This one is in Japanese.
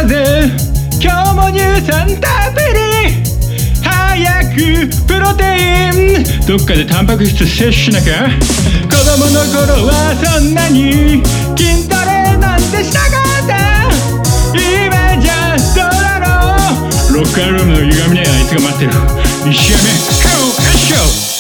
ぜ今日も乳酸たっぷり早くプロテインどっかでタンパク質摂取しなきゃ。子供の頃はそんなに筋トレなんてしなかった。今じゃどうだろう。ロッカールームの歪みねえあいつが待ってる。一試合目 KO 決勝。